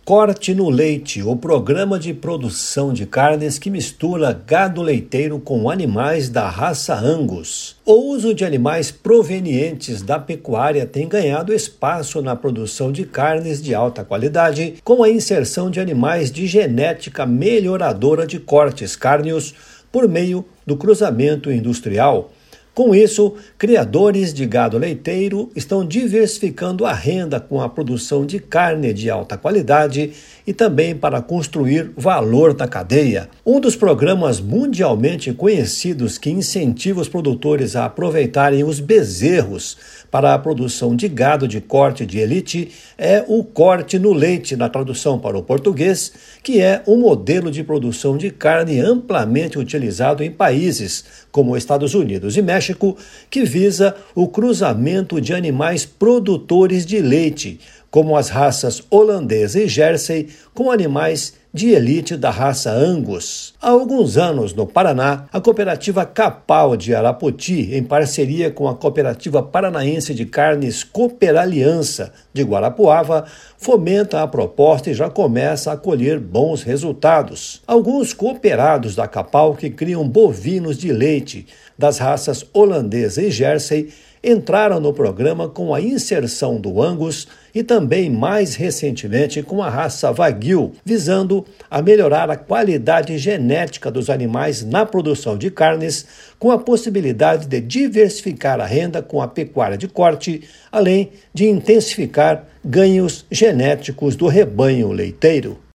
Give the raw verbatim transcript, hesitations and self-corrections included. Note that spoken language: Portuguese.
Corte no Leite, o programa de produção de carnes que mistura gado leiteiro com animais da raça Angus. O uso de animais provenientes da pecuária tem ganhado espaço na produção de carnes de alta qualidade, com a inserção de animais de genética melhoradora de cortes cárneos por meio do cruzamento industrial. Com isso, criadores de gado leiteiro estão diversificando a renda com a produção de carne de alta qualidade e também para construir valor na cadeia. Um dos programas mundialmente conhecidos que incentiva os produtores a aproveitarem os bezerros para a produção de gado de corte de elite é o corte no leite, na tradução para o português, que é um modelo de produção de carne amplamente utilizado em países como Estados Unidos e México, que visa o cruzamento de animais produtores de leite, como as raças holandesa e Jersey, com animais de elite da raça Angus. Há alguns anos, no Paraná, a cooperativa Capal de Arapoti, em parceria com a cooperativa paranaense de carnes Cooperaliança de Guarapuava, fomenta a proposta e já começa a colher bons resultados. Alguns cooperados da Capal que criam bovinos de leite das raças holandesa e Jersey entraram no programa com a inserção do Angus e também, mais recentemente, com a raça Wagyu, visando a melhorar a qualidade genética dos animais na produção de carnes, com a possibilidade de diversificar a renda com a pecuária de corte, além de intensificar ganhos genéticos do rebanho leiteiro.